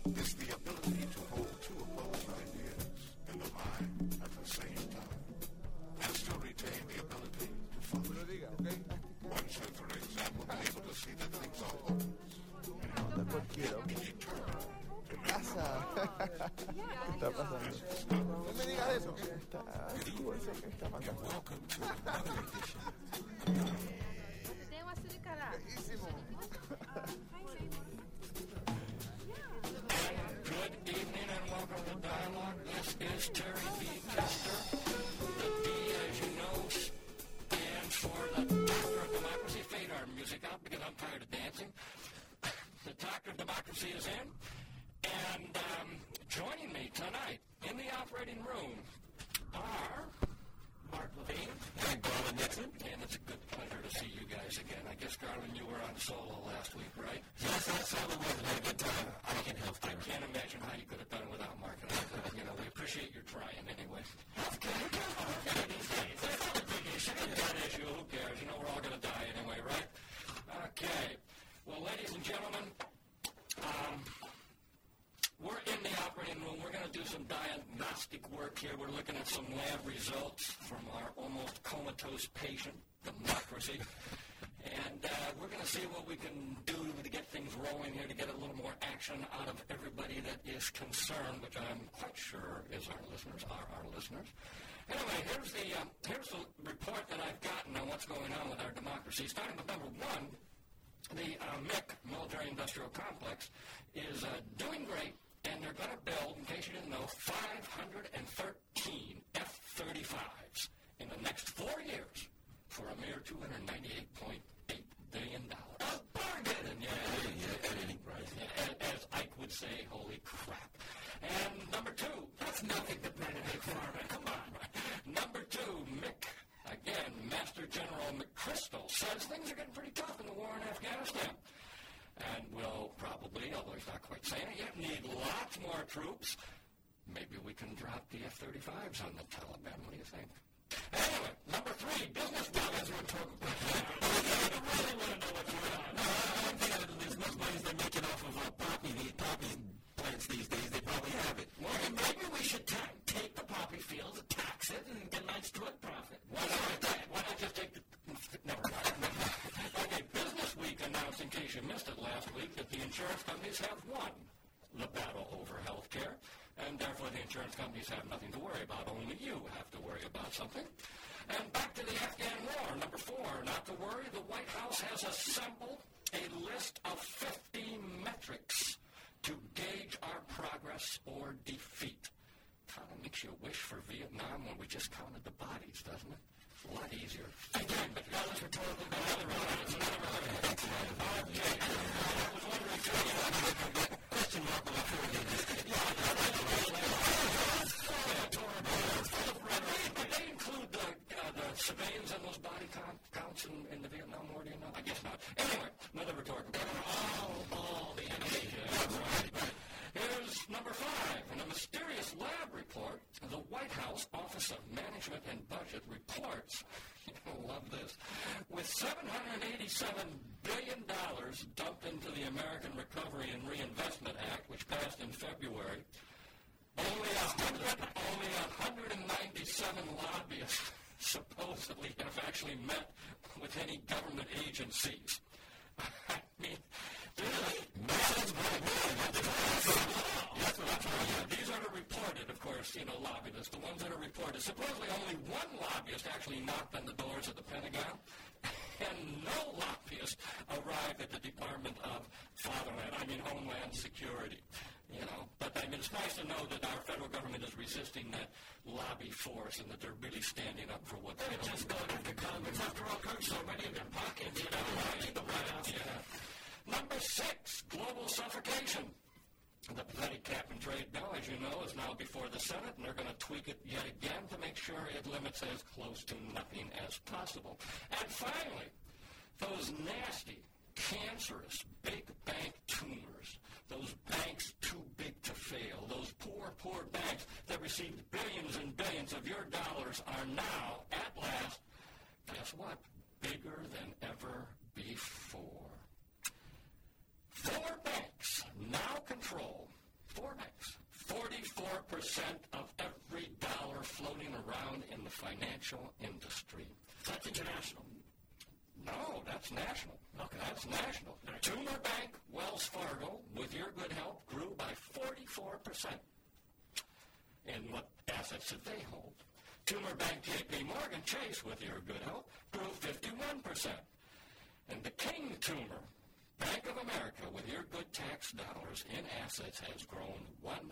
is the ability to hold two opposing ideas in the mind at the same time and still retain the ability to function. One should, for example, be able to see that things are Está cualquiera. ¿Qué pasa? ¿Qué está pasando? No me digas eso. ¿Qué está pasando? Tem uma silicarada. Good evening and welcome to Dialogue. This is Terry B. Kester. The D, as you know, stands for the Doctor of Democracy. Fade our music out because I'm tired of dancing. The Doctor of Democracy is in. And joining me tonight in the operating room are Mark Levine and Garland Nixon. And it's a good pleasure to see you guys again. I guess, Garland, you were on solo last week, right? Yes, I solo was a good time. I can help I can't imagine how you could have done it without Mark. We appreciate your trying anyway. Okay, these days. That's not a big issue. It's not an issue. Who cares? We're all going to die anyway, right? Okay. Well, ladies and gentlemen, we're in the operating room. We're going to do some diagnostic work here. We're looking at some lab results from our almost comatose patient, Democracy. And we're going to see what we can do to get things rolling here, to get a little more action out of everybody that is concerned, which I'm quite sure is our listeners. Anyway, here's the report that I've gotten on what's going on with our democracy. Starting with number one, the MIC, Military Industrial Complex, is doing great, and they're going to build, in case you didn't know, 513 F-35s in the next 4 years for a mere $298.8 billion. A bargain! As Ike would say, holy crap. And number two, that's nothing to Benedict Farman. Come on. Number two, Mick, again, Master General McChrystal, says things are getting pretty tough in the war in Afghanistan. And will probably, although he's not quite saying it yet, need lots more troops. Maybe we can drop the F-35s on the Taliban. What do you think? Anyway, number three, business dollars are talking about. I really want to know what's going on. I'm thinking there's much money they're making off of poppy plants these days. They probably have it. Well, maybe we should take the poppy fields, tax it, and get a nice drug profit. Why not just take the... Never mind. Okay, Business Week announced, in case you missed it last week, that the insurance companies have won the battle over health care, and therefore the insurance companies have nothing to worry about. Only you have to worry about something. And back to the Afghan war. Number four, not to worry, the White House has assembled a list of 50 metrics to gauge our progress or defeat. Kind of makes you wish for Vietnam when we just counted the bodies, doesn't it? It's a lot easier. Again, but that was rhetorical. Another round. Okay. I was wondering, question mark before you just did they include the civilians in those body counts in the Vietnam War? Do you know? I guess not. Anyway, another rhetorical. All the enemy. Right. Here's number five. In a mysterious lab report, the White House Office of Management and Budget reports, you'll love this, with $787 billion dumped into the American Recovery and Reinvestment Act, which passed in February, only 197 lobbyists supposedly have actually met with any government agencies. I mean, these are the reported, of course, lobbyists, the ones that are reported. Supposedly only one lobbyist actually knocked on the doors of the Pentagon, and no lobbyist arrived at the Department of Homeland Security. But it's nice to know that our federal government is resisting that lobby force and that they're really standing up for what they're just going after Congress. After all, so many in their pockets, the White House. Number six, global suffocation. The pathetic cap and trade bill, as you know, is now before the Senate, and they're going to tweak it yet again to make sure it limits as close to nothing as possible. And finally, those nasty, cancerous, big bank tumors, those banks too big to fail, those poor banks that received billions and billions of your dollars are now, at last, guess what? Bigger than ever before. 4 banks now control of every dollar floating around in the financial industry. That's international. No, that's national. Okay. That's national. Toomer Bank, Wells Fargo, with your good help, grew by 44%. And what assets did they hold? Toomer Bank, J.P. Morgan Chase, with your good help, grew 51%. And the King Toomer, Bank of America, with your good tax dollars in assets, has grown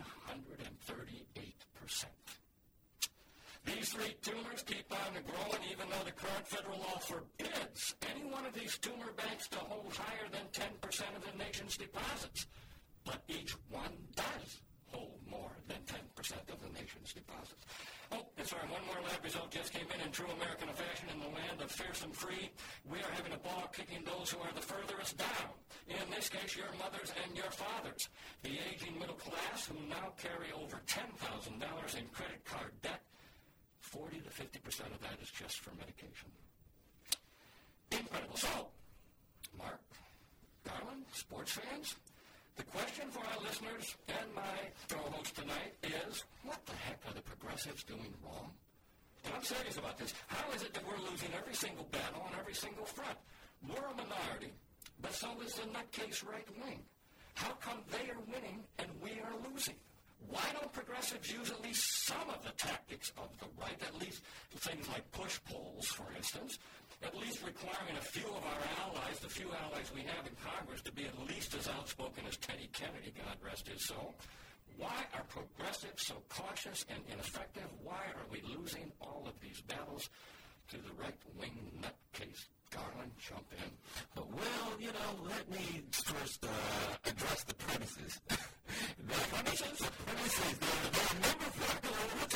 138%. These three tumors keep on growing even though the current federal law forbids any one of these tumor banks to hold higher than 10% of the nation's deposits. But each one does hold more than 10% of the nation's deposits. Oh, and sorry, one more lab result just came in true American fashion in the land of fierce and free. We are having a ball kicking those who are the furthest down. In this case, your mothers and your fathers. The aging middle class who now carry over $10,000 in credit card debt. 40 to 50% of that is just for medication. Incredible. So, Mark, Garland, sports fans, the question for our listeners and my co-host tonight is, what the heck are the progressives doing wrong? And I'm serious about this. How is it that we're losing every single battle on every single front? We're a minority, but so is the nutcase right wing. How come they are winning and we are losing? Why don't progressives use at least some of the tactics of the right, at least things like push polls, for instance, at least requiring a few of our allies, the few allies we have in Congress, to be at least as outspoken as Teddy Kennedy, God rest his soul? Why are progressives so cautious and ineffective? Why are we losing all of these battles to the right-wing nutcase? Garland, jump in. Well, let me first address the premises. The premises, there are a number of factors.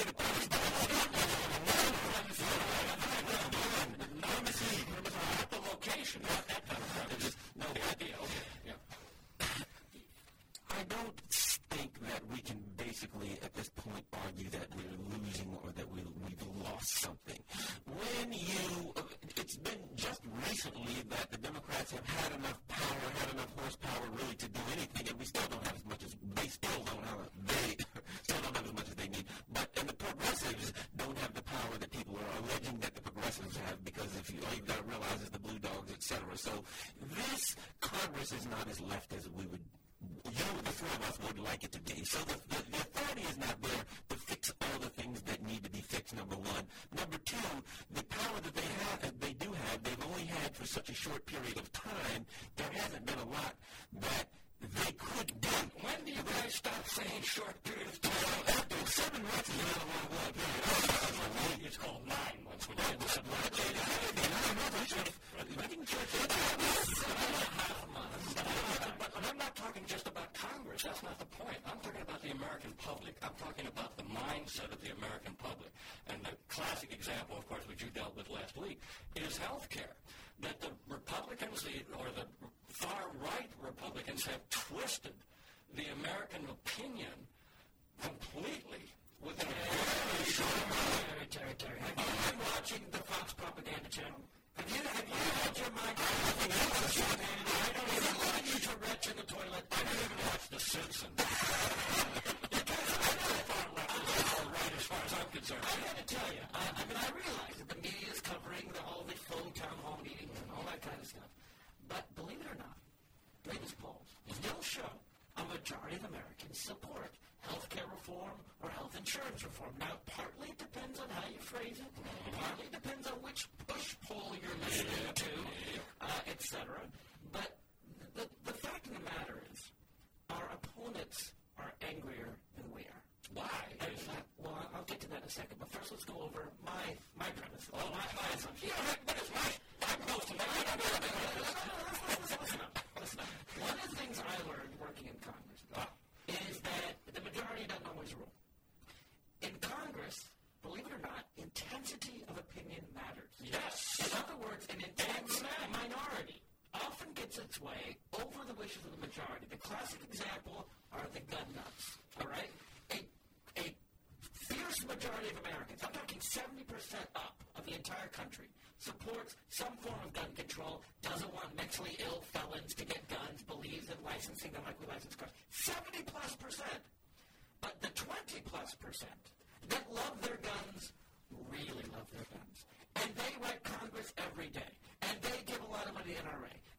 Not the location, not that kind of premise. No, the idea. Okay, yeah. I don't think that we can basically, at this point, argue that we're losing or that we've lost something. It's been just recently that the Democrats have had enough power, had enough horsepower really to do anything, and we still don't have as much as they still don't have as much as they need. And the progressives don't have the power that people are alleging that the progressives have, because all you've got to realize is the blue dogs, etc. So this Congress is not as left as we would, the three of us would like it to be. So the authority is not there to fix all the things that need to be fixed, number one. Number two, the power that they do have, they've only had for such a short period of time, there hasn't been a lot that they could do. When do you guys stop saying short period of time? After 7 months is not a long period. It's called 9 months when you get the 7 months. But I'm not talking just about Congress. That's not the point. I'm talking about the American public. I'm talking about the mindset of the American public. And the classic example, of course, which you dealt with last week, is health care. That the Republicans, or the far-right Republicans, have twisted the American opinion completely within a very short Terry. Have you been watching the Fox propaganda channel? Have you had your mind on anything else? I don't even want you to retch in the toilet. I don't even watch The Simpsons. Right, as far as I'm concerned. I got to tell you, I realize that the media is covering all the full town hall meetings and all that kind of stuff. But believe it or not, latest polls still show a majority of Americans support health care reform or health insurance reform. Now, partly it depends on how you phrase it. Partly depends on which push poll you're listening to, etc. But the fact of the matter is, our opponents are angrier than we are. Why? Well, I'll get to that in a second. But first, let's go over my premise. Oh, my assumption. What is my? I'm supposed to make Listen up. One of the things I learned working in Congress is that the majority doesn't always rule. In Congress, believe it or not, intensity of opinion matters. Yes. In other words, an intense minority often gets its way over the wishes of the majority. The classic example are the gun nuts. All right? A fierce majority of Americans, I'm talking 70% up of the entire country, supports some form of gun control, doesn't want mentally ill felons to get guns, believes in licensing them like we license cars. 70+%. But the 20+%,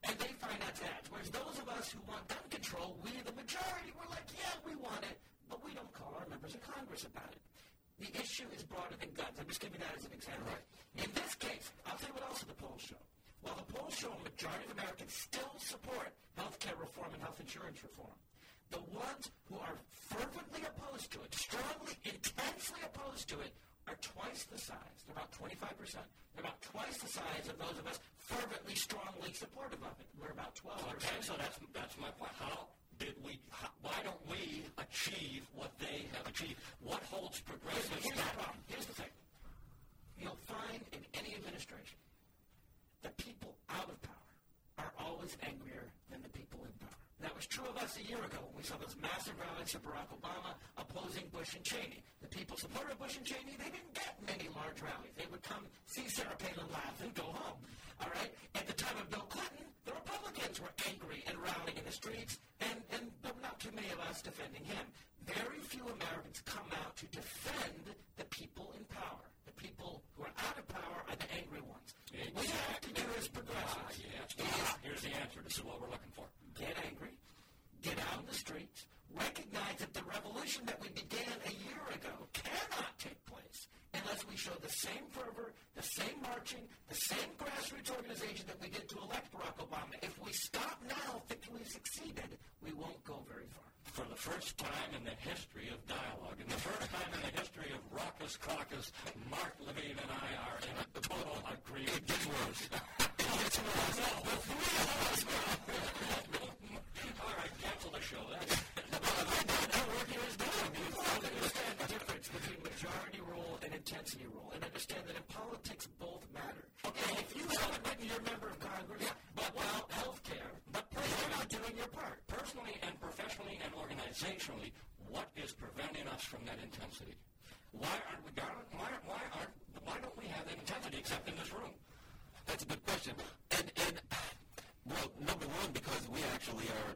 and they finance ads. Whereas those of us who want gun control, we, the majority, we're like, yeah, we want it, but we don't call our members of Congress about it. The issue is broader than guns. I'm just giving that as an example. Right. In this case, I'll tell you what else the polls show. While the polls show a majority of Americans still support health care reform and health insurance reform, the ones who are fervently opposed to it, strongly, intensely opposed to it, are twice the size. They're about 25%. They're about twice the size of those of us fervently, strongly supportive of it. We're about 12%. Okay, so that's my point. Why don't we achieve what they have achieved? What holds progressives back? Here's the thing. You'll find in any administration, the people out of power are always angrier than the people in power. That was true of us a year ago when we saw those massive rallies of Barack Obama opposing Bush and Cheney. The people supported Bush and Cheney. They didn't get many large rallies. They would come see Sarah Palin laugh and go home. All right? At the time of Bill Clinton, the Republicans were angry and rallying in the streets, and there were not too many of us defending him. Very few Americans come out to defend the people in power. The people who are out of power are the angry ones. What we have to do as progressives Here's the answer. This is what we're looking for. Get angry, get out in the streets, recognize that the revolution that we began a year ago cannot take place unless we show the same fervor, the same marching, the same grassroots organization that we did to elect Barack Obama. If we stop now thinking we've succeeded, we won't go very far. For the first time in the history of dialogue, in the first time in the history of Raucous Caucus, Mark Levine and I are in a total agreement. It gets worse. All right, cancel the show. Work here is done. You understand the difference between majority rule and intensity rule, and understand that in politics both matter. Okay, if you haven't written your member of Congress about health care, but you're not doing your part. Personally and professionally and organizationally, what is preventing us from that intensity? Why don't we have that intensity except in this room? That's a good question. And well, number one, because we actually are,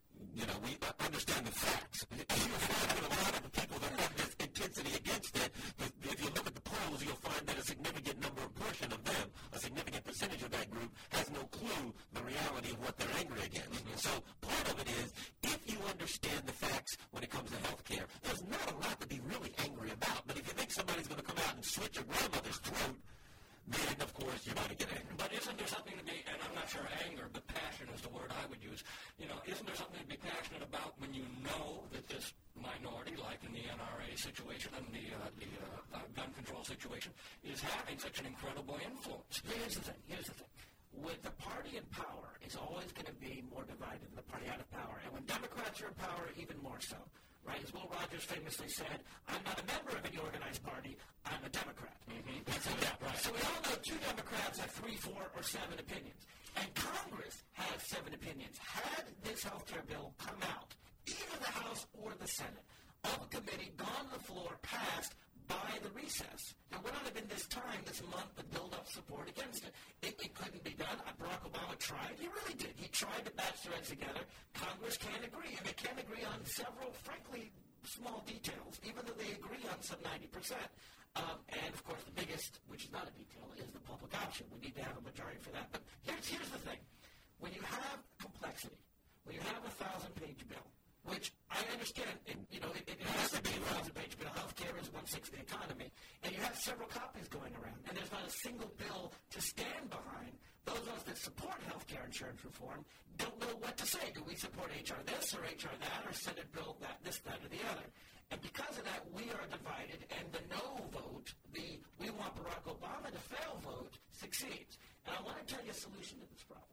we understand the facts. You find that a lot of the people that have this intensity against it, if you look at the polls, you'll find that a significant portion of them, a significant percentage of that group, has no clue the reality of what they're angry against. Mm-hmm. So part of it is, if you understand the facts when it comes to health care, there's not a lot to be really angry about. But if you think somebody's going to come out and slit your grandmother's throat, then, of course, you're going to get angry. But isn't there something to be, and I'm not sure anger, but passion is the word I would use. Isn't there something to be passionate about when you know that this minority, like in the NRA situation and the gun control situation, is having such an incredible influence? Here's the thing. With the party in power, it's always going to be more divided than the party out of power. And when Democrats are in power, even more so. Right? As Will Rogers famously said, I'm not a member of any organized party, I'm a Democrat. Mm-hmm. So we all know 2 Democrats have 3, 4, or 7 opinions. And Congress has 7 opinions. Had this health care bill come out, either the House or the Senate, of a committee, gone to the floor, passed by the recess, there would not have been this time, this month, to build up support against it. It couldn't be done. Barack Obama tried. He really did. He tried to batch threads together. Congress can't agree, and they can't agree on several, frankly, small details, even though they agree on some 90%. And, of course, the biggest, which is not a detail, is the public option. We need to have a majority for that. But here's the thing. When you have complexity, when you have a 1,000-page bill, which I understand, it has to be a 1,000-page bill. Healthcare is 1/6 of the economy. And you have several copies going around, and there's not a single bill to stand behind. Those of us that support healthcare insurance reform don't know what to say. Do we support H.R. this or H.R. that or Senate bill that, this, that, or the other? And because of that, we are divided, and the no vote, the we want Barack Obama to fail vote, succeeds. And I want to tell you a solution to this problem.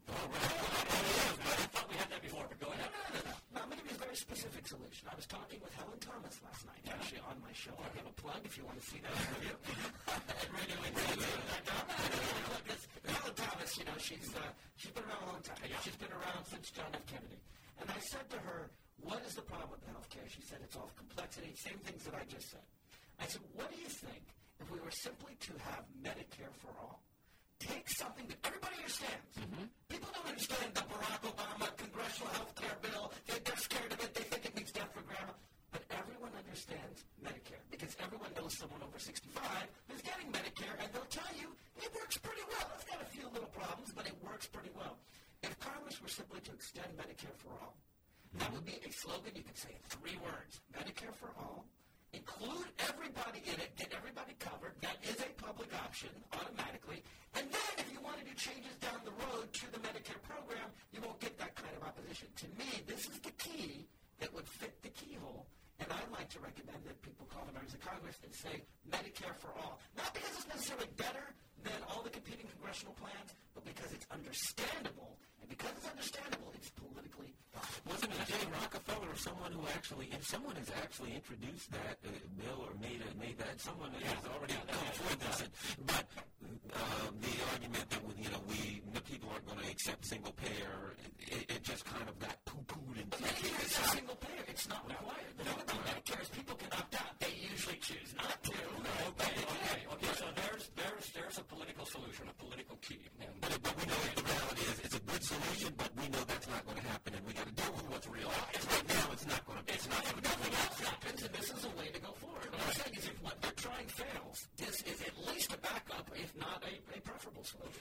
I thought we had that before, but go ahead. No, I'm going to give you a very specific solution. I was talking with Helen Thomas last night, actually, on my show. I'll give a plug if you want to see that interview. Helen Thomas, she's been around a long time. She's been around since John F. Kennedy. And I said to her, what is the problem with health care? She said it's all complexity, same things that I just said. I said, what do you think if we were simply to have Medicare for all? Take something that everybody understands. Mm-hmm. People don't understand the Barack Obama congressional health care bill. They're scared of it. They think it means death for grandma. But everyone understands Medicare because everyone knows someone over 65 who's getting Medicare, and they'll tell you it works pretty well. It's got a few little problems, but it works pretty well. If Congress simply to extend Medicare for all. That would be a slogan you could say in 3 words. Medicare for all. Include everybody in it. Get everybody covered. That is a public option automatically. And then if you want to do changes down the road to the Medicare program, you won't get that kind of opposition. To me, this is the key that would fit the keyhole. And I'd like to recommend that people call the members of Congress and say Medicare for all. Not because it's necessarily better than all the competing congressional plans, but because it's understandable. And because it's understandable, it's politically possible. Wasn't it Jay Rockefeller or someone who actually, if someone has actually introduced that bill or made that, someone has already come forward this. But the argument that the people aren't going to accept single payer, it just kind of got poo-pooed. Medicare is a single payer. It's not required. The thing about Medicare is people can opt out. They usually choose not to. Okay. So there's a political solution, a political key. But we know the reality is it's a good solution, but we know that's not going to happen, and we got to deal with what's real. Right now, it's not going to. It's not. If nothing else happens, and this is a way to go forward. What I'm saying is, if what they're trying fails, this is at least a backup, if not a preferable solution.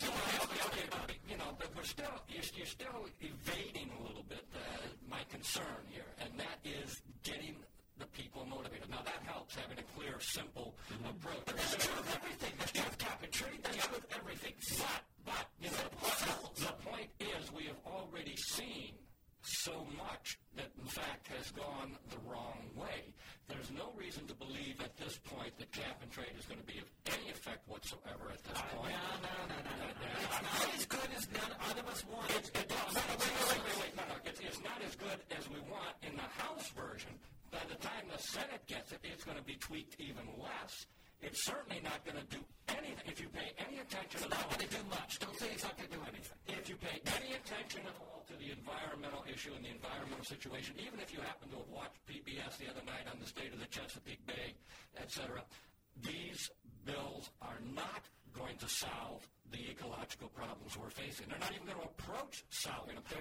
But you're still evading a little bit my concern here, and that is getting the people motivated. Now, that helps having a clear, simple approach. But that's true of everything. That's true of cap and trade. That's true of everything. But the point is we have already seen so much that, in fact, has gone the wrong way. There's no reason to believe at this point that cap and trade is going to be of any effect whatsoever at this point. No. It's not as good as none of us want. Wait. No. It's not as good as we want in the House version. By the time the Senate gets it, it's going to be tweaked even less. It's certainly not going to do anything. If you pay any attention at all. It's not going to do much. Don't say it's not going to do anything. If you pay any attention at all to the environmental issue and the environmental situation, even if you happen to have watched PBS the other night on the state of the Chesapeake Bay, etc., these bills are not going to solve the ecological problems we're facing. They're not even going to approach solving them.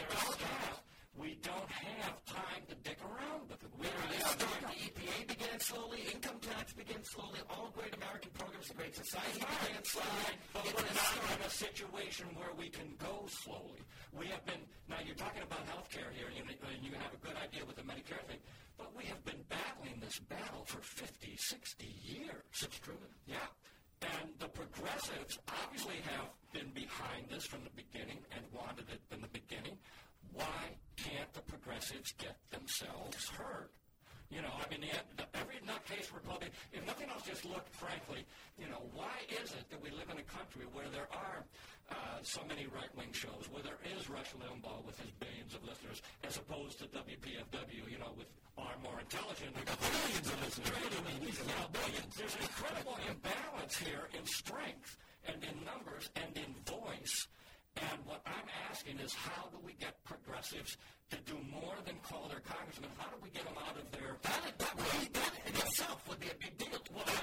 We don't have time to dick around with it. The EPA began slowly. Income tax began slowly. All great American programs, the Great Society began slowly. But we're not in a situation where we can go slowly. We have been, now you're talking about health care here, and you have a good idea with the Medicare thing, but we have been battling this battle for 50, 60 years. It's true. Yeah. And the progressives obviously have been behind this from the beginning and wanted it from the beginning. Why can't the progressives get themselves heard? Every nutcase Republican, if nothing else, just look frankly, why is it that we live in a country where there are so many right-wing shows, where there is Rush Limbaugh with his billions of listeners, as opposed to WPFW, with far more intelligent. We've got billions of listeners. Billions. There's an incredible imbalance here in strength and in numbers and in voice. And what I'm asking is, how do we get progressives to do more than call their congressmen? How do we get them out of their... That in itself would be a big deal.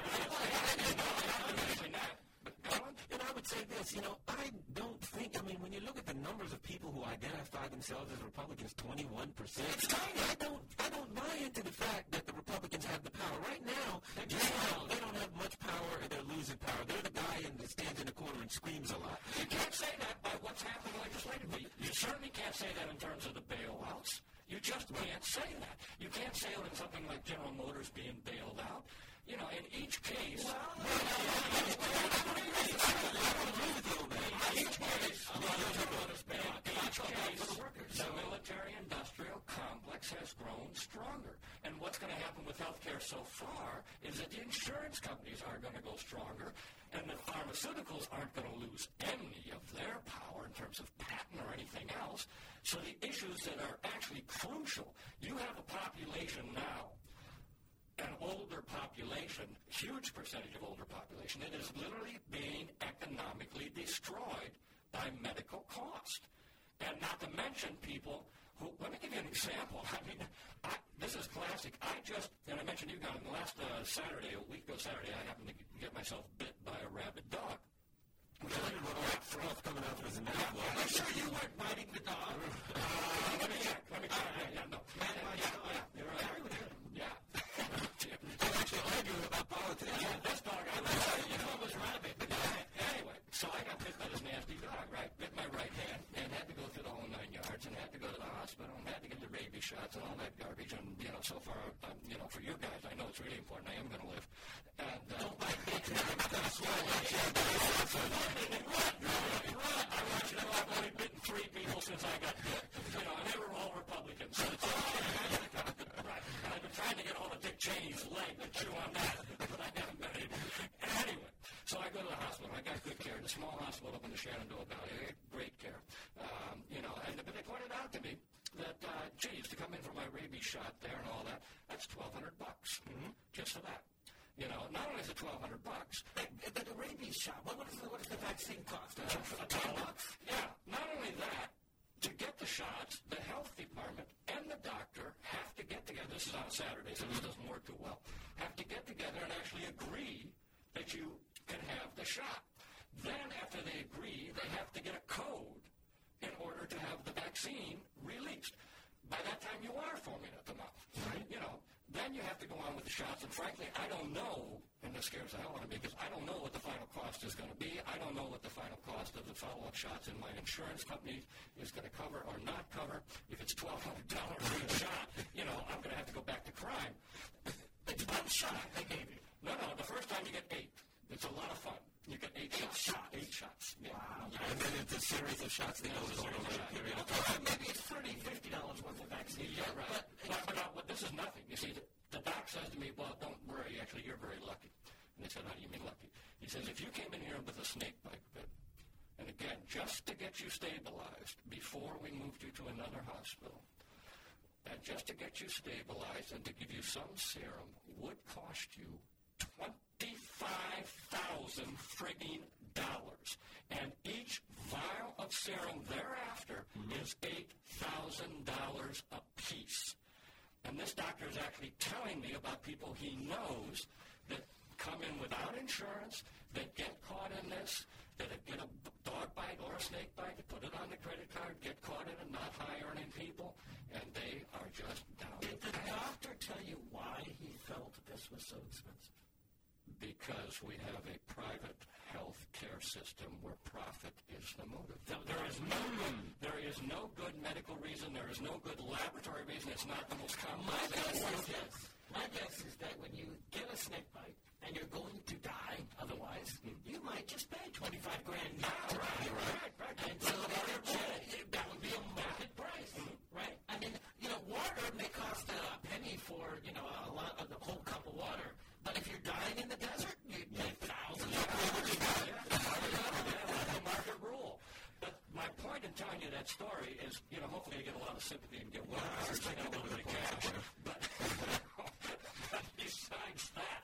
And I would say this, I don't think, when you look at the numbers of people who identify themselves as Republicans, 21%, I don't buy into the fact that the Republicans have the power. Right now, they don't have much power and they're losing power. They're the guy that stands in the corner and screams a lot. You can't say that by what's happening legislatively. You certainly can't say that in terms of the bailouts. You just can't say that. You can't say it in something like General Motors being bailed out. In each case... The military-industrial complex has grown stronger. And what's going to happen with healthcare so far is that the insurance companies are going to go stronger, and the pharmaceuticals aren't going to lose any of their power in terms of patent or anything else. So the issues that are actually crucial, you have a population now, an older population, huge percentage of older population, that is literally being economically destroyed by medical cost. And not to mention people who, let me give you an example. This is classic. And I mentioned you guys, last Saturday, a week ago Saturday, I happened to get myself bit by a rabid dog. Froth coming out of his mouth. I'm sure you weren't biting the dog. Let me check. No. You're right. Yeah. I'm actually arguing about politics. Yeah, this dog, was rabid. Anyway, so I got bit by this nasty dog, right? Bit my right hand and had to go through the whole 9 shots and all that garbage. And, so far, for you guys, I know it's really important. I am going to live. And, don't bite me. I want you to know I've only bitten 3 people since I got bit. And they were all Republicans. So it's right. And I've been trying to get all of Dick Cheney's leg to chew on that, but I haven't been able. Anyway, so I go to the hospital. I got good care. The small hospital up in the Shenandoah Valley. I get great care. But they pointed out to me that, geez, to come in for my rabies shot there and all that, that's $1,200 just for that. Not only is it $1,200. The rabies shot, what does the vaccine cost? $10? Yeah, not only that, to get the shots, the health department and the doctor have to get together. This is on a Saturday, so this doesn't work too well. Have to get together and actually agree that you can have the shot. Then after they agree, they have to get a code in order to have the vaccine released. By that time, you are foaming at the mouth. Right? Then you have to go on with the shots. And frankly, I don't know, and this scares the hell out of me, because I don't know what the final cost is going to be. I don't know what the final cost of the follow-up shots in my insurance company is going to cover or not cover. If it's $1,200 for a shot, I'm going to have to go back to crime. It's one shot they gave you. No, the first time you get 8. It's a lot of fun. You get 8 shots. 8 shots. Yeah. Wow. And then it's a series of shots that goes over a period of time. Maybe it's $30, $50 worth of vaccine. Yeah, right. But this is nothing. You see, the doc says to me, well, don't worry. Actually, you're very lucky. And I said, how do you mean lucky? He says, if you came in here with a snake bite bit, and again, just to get you stabilized before we moved you to another hospital, and just to get you stabilized and to give you some serum would cost you $25,000 frigging dollars. And each vial of serum thereafter is $8,000 a piece. And this doctor is actually telling me about people he knows that come in without insurance, that get caught in this, that get a dog bite or a snake bite, put it on the credit card, get caught in it, not high-earning people, and they are just down. Did the doctor tell you why he felt this was so expensive? Because we have a private health care system where profit is the motive. There is no good medical reason. There is no good laboratory reason. It's not the most common. My guess is that when you get a snake bite and you're going to die otherwise, you might just pay $25,000 now. Right. And so that would be a market price, right? I mean, water may cost a penny for, a whole cup of water. But if you're dying in the desert, you pay thousands. That's the market rule. But my point in telling you that story is, hopefully you get a lot of sympathy and get well. A little bit of cash. But besides that,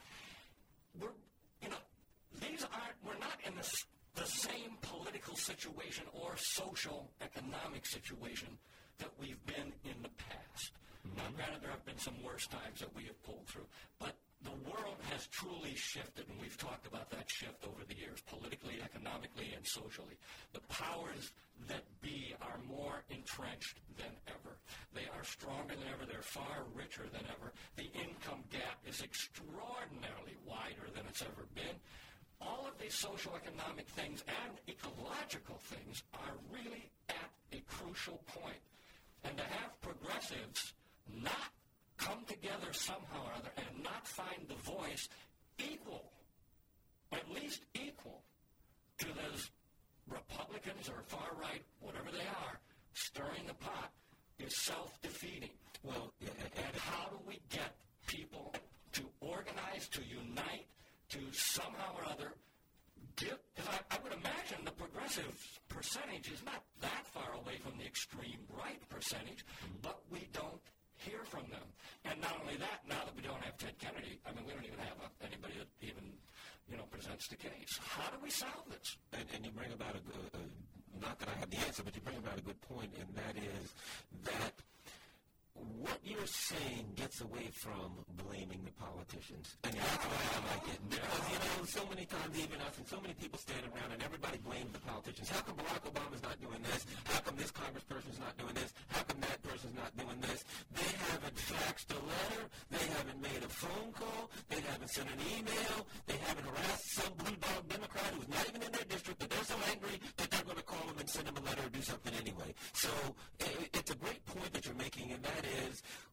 we're not in the same political situation or social economic situation that we've been in the past. Now, granted, there have been some worse times that we have pulled through, but the world has truly shifted, and we've talked about that shift over the years, politically, economically, and socially. The powers that be are more entrenched than ever. They are stronger than ever. They're far richer than ever. The income gap is extraordinarily wider than it's ever been. All of these social economic things and ecological things are really at a crucial point. And to have progressives not come together somehow or other and not find the voice equal, at least equal, to those Republicans or far right, whatever they are, stirring the pot, is self-defeating. Well, and how do we get people to organize, to unite, to somehow or other give? Because I would imagine the progressive percentage is not that far away from the extreme right percentage, but we don't hear from them. And not only that, now that we don't have Ted Kennedy, we don't even have anybody that even, presents the case. How do we solve this? And you bring about not that I have the answer, but you bring about a good point, and that is that what you're saying gets away from blaming the politicians. And that's why I like it. Because, so many times even us and so many people stand around and everybody blames the politicians. How come Barack Obama's not doing this? How come this congressperson's not doing this? How come that person's not doing this? They haven't faxed a letter. They haven't made a phone call. They haven't sent an email. They haven't harassed some blue dog Democrat who's not even in their district, but they're so angry that they're going to call them and send them a letter or do something anyway. So it's a great point that you're making, and that is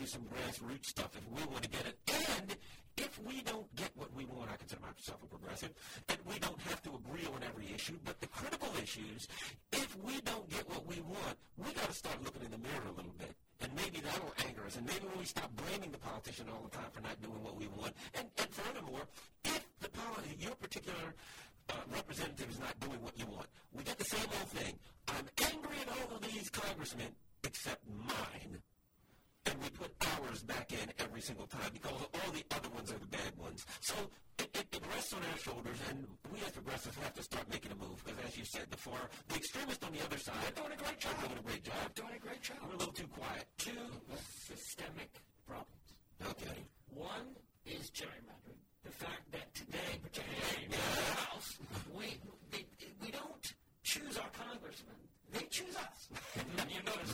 do some grassroots stuff if we want to get it. And if we don't get what we want, I consider myself a progressive, that we don't have to agree on every issue, but the critical issues, if we don't get what we want, we got to start looking in the mirror a little bit. And maybe that'll anger us. And maybe when we stop blaming the politician all the time for not doing what we want. And furthermore, if your particular representative is not doing what you want, we get the same old thing. I'm angry at all of these congressmen except mine. And we put ours back in every single time because all the other ones are the bad ones. So it rests on our shoulders, and we as progressives have to start making a move because, as you said before, the extremists on the other side are doing a great job. We're a little too quiet. Two systemic problems. Okay. One is gerrymandering. The fact that today, particularly in the House, we don't choose our congressmen. They choose us. And you notice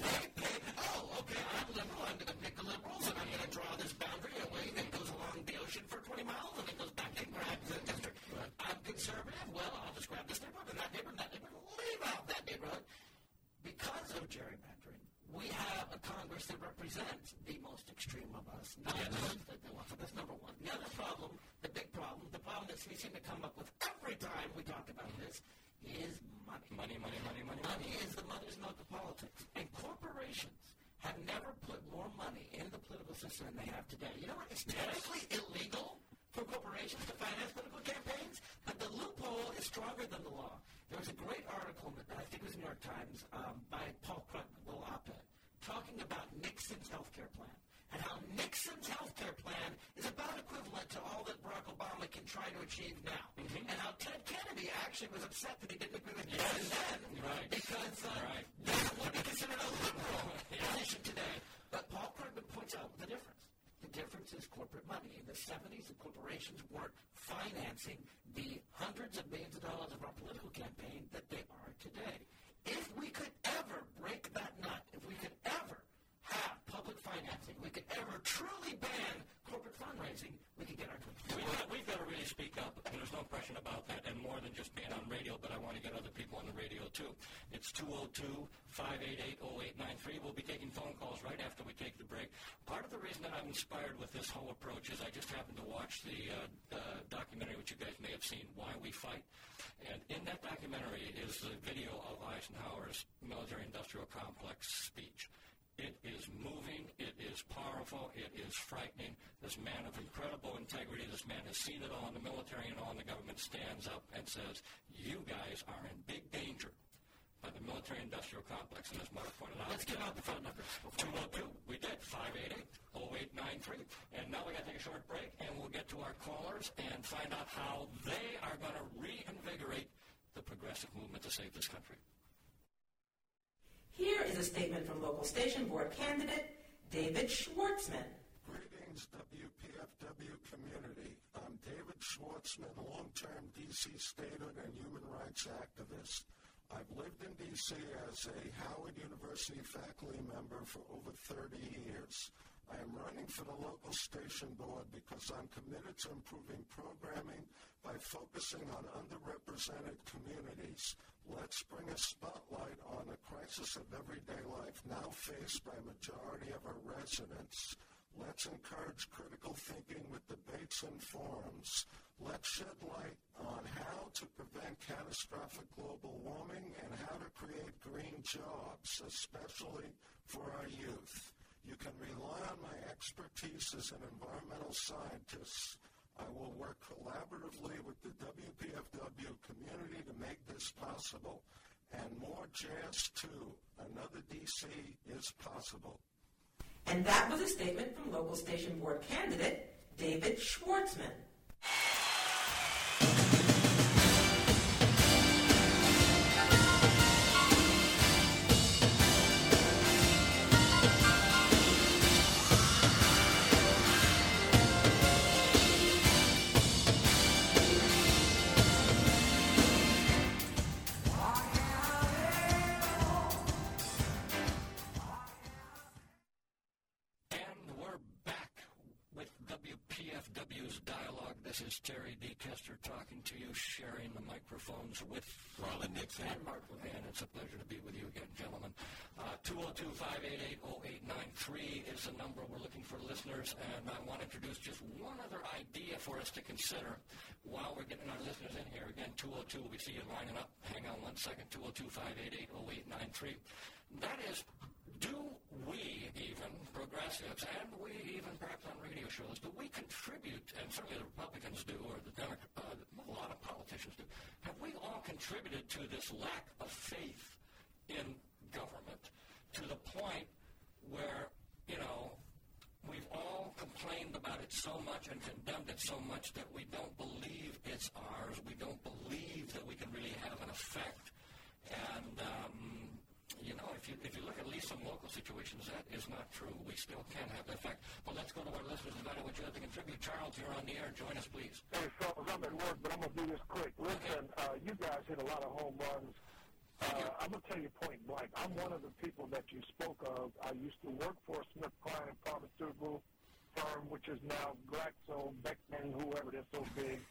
I'm liberal, I'm going to pick the liberals, and I'm going to draw this boundary away that goes along the ocean for 20 miles, and it goes back and grabs the district. Right. I'm conservative. Well, I'll just grab this neighborhood, and that neighborhood, leave out that neighborhood. Because of gerrymandering, we have a Congress that represents the most extreme of us, not those that they want. So that's number one. The other problem, the big problem, the problem that we seem to come up with every time we talk about this is money. Money is the mother's milk of politics. And corporations have never put more money in the political system than they have today. You know what? It's technically illegal for corporations to finance political campaigns, but the loophole is stronger than the law. There was a great article, I think it was New York Times, by Paul Krugman, a little op-ed, talking about Nixon's health care plan and how Nixon's health care plan is about equivalent to all that Barack Obama can try to achieve now. Mm-hmm. And how Ted Kennedy actually was upset that he didn't agree with Nixon then because that would be considered a liberal position today. But Paul Krugman points out the difference. The difference is corporate money. In the 70s, the corporations weren't financing the hundreds of millions of dollars of our political campaign that they are today. If we could ever break that nut, if we could ever have public financing, we could ever truly ban corporate fundraising, we could get our country. We've got to really speak up. There's no question about that. And more than just being on radio, but I want to get other people on the radio too. It's 202-588-0893. We'll be taking phone calls right after we take the break. Part of the reason that I'm inspired with this whole approach is I just happened to watch the documentary, which you guys may have seen, Why We Fight. And in that documentary is the video of Eisenhower's military-industrial complex speech. It is moving, it is powerful, it is frightening. This man of incredible integrity, this man has seen it all in the military and all in the government, stands up and says, you guys are in big danger by the military-industrial complex. And as Mark pointed out, let's give out the phone numbers. 202, we did, 588-0893. And now we got to take a short break, and we'll get to our callers and find out how they are going to reinvigorate the progressive movement to save this country. Here is a statement from local station board candidate David Schwartzman. Greetings, WPFW community. I'm David Schwartzman, long-term D.C. statehood and human rights activist. I've lived in D.C. as a Howard University faculty member for over 30 years. I am running for the local station board because I'm committed to improving programming by focusing on underrepresented communities. Let's bring a spotlight on the crisis of everyday life now faced by a majority of our residents. Let's encourage critical thinking with debates and forums. Let's shed light on how to prevent catastrophic global warming and how to create green jobs, especially for our youth. You can rely on my expertise as an environmental scientist. I will work collaboratively with the WPFW community to make this possible. And more jazz, too. Another DC is possible. And that was a statement from local station board candidate David Schwartzman. This is Terry D. Kester talking to you, sharing the microphones with Roland Nixon and Mark Levin. It's a pleasure to be with you again, gentlemen. 202-588-0893. is the number we're looking for listeners, and I want to introduce just one other idea for us to consider while we're getting our listeners in here. Again, 202, we see you lining up. Hang on one second, 202-588-0893. That is, do we even, progressives, and we even perhaps on radio shows, do we contribute, and certainly the Republicans do, or the Democrats, a lot of politicians do, have we all contributed to this lack of faith in government to the point where, we've all complained about it so much and condemned it so much that we don't believe it's ours. We don't believe that we can really have an effect. And, if you look at least some local situations, that is not true. We still can have that effect. But let's go to our listeners and find out what you have to contribute. Charles, you're on the air. Join us, please. Hey, fellas, I'm at work, but I'm going to do this quick. Listen, you guys hit a lot of home runs. I'm going to tell you point blank. I'm one of the people that you spoke of. I used to work for a SmithKline Pharmaceutical firm, which is now Glaxo, Beckman, whoever, they're so big.